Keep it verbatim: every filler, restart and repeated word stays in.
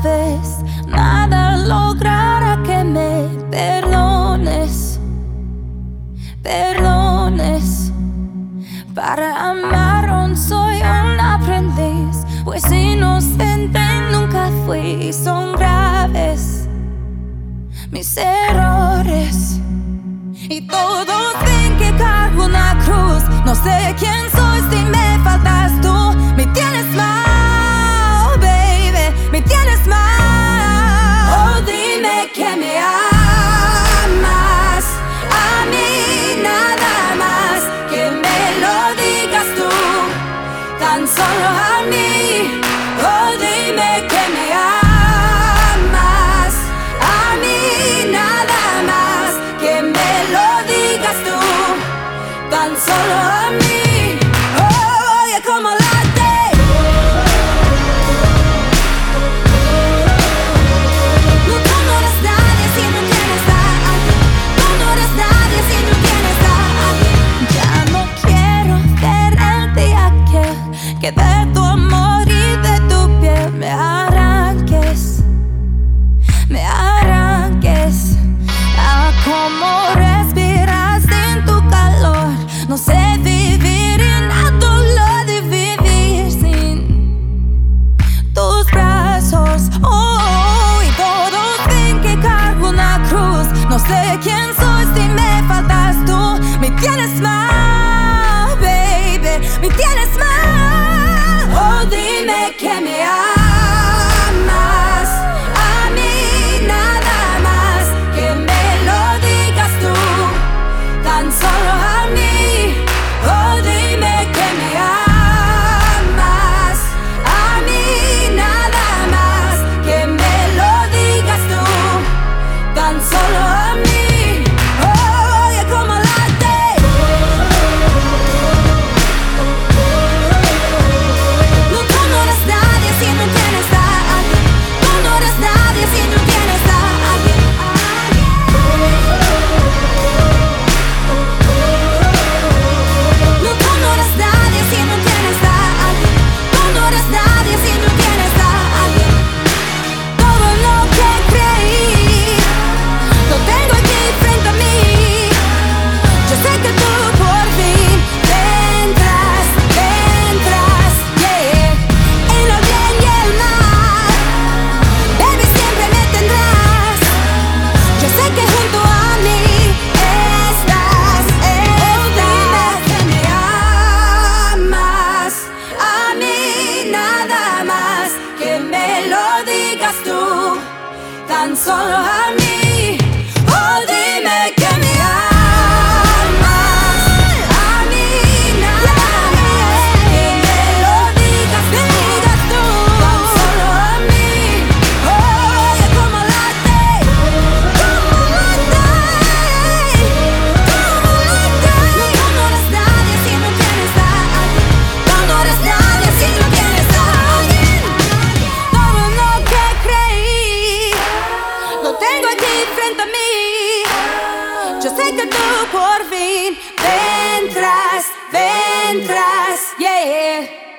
sabes, nada logrará que me perdones, perdones. Para amar aún soy un aprendiz, pues inocente nunca fui. Son graves mis errores y todos ven que cargo una cruz. No sé quién soy si me faltas tú. Me tienes mal, baby, me tienes mal. Oh, dime que me amas, a mí nada más. Que me lo digas tú, tan solo a mí. Oh, dime que me amas, a mí nada más. Que me lo digas tú, tan solo a mí. Oh, yeah, como late. No, tú no eres nadie si no tienes a alguien. Tú no eres nadie si no tienes a alguien. Ya no quiero ver el día que, que de tu amor y de tu piel me arranques, me arranques. Ah, cómo respiras sin tu calor. No sé vivir y nada lo de vivir sin tus brazos. Oh, y todos ven que cargo una cruz. No sé quién soy si me faltas tú. Me tienes mal, baby, me tienes mal. Oh, dime que me amas, a mí nada más. Que me lo digas tú, tan solo a mí. Oh, dime que me amas, a mí nada más. Que me lo digas tú, tan solo a mí. Oh, yeah, como late. No, tú no eres nadie si no tienes a alguien. Tú no eres nadie si no tienes a alguien. No, tú no eres nadie si no tienes a alguien. Tú no eres nadie si no tienes a alguien. Todo lo que creí lo tengo aquí frente a mí. Yo sé que tú por fin vendrás, vendrás, yeah. En lo bien y el mal, baby, siempre me tendrás. Yo sé que junto a mí estás, estás. Que me amas, a mí nada más. Que me lo digas tú, tan solo a mí. Oh, dime que me amas, a mí nada más. Que me lo digas, digas tú, tan solo a mí. Oh, yeah, como late, como late, como late. No, tú no eres nadie si no tienes a alguien. Tú no eres nadie si no tienes a alguien. Todo lo que creí lo tengo aquí frente a mí. Yo sé que tú por fin vendrás, vendrás, yeah.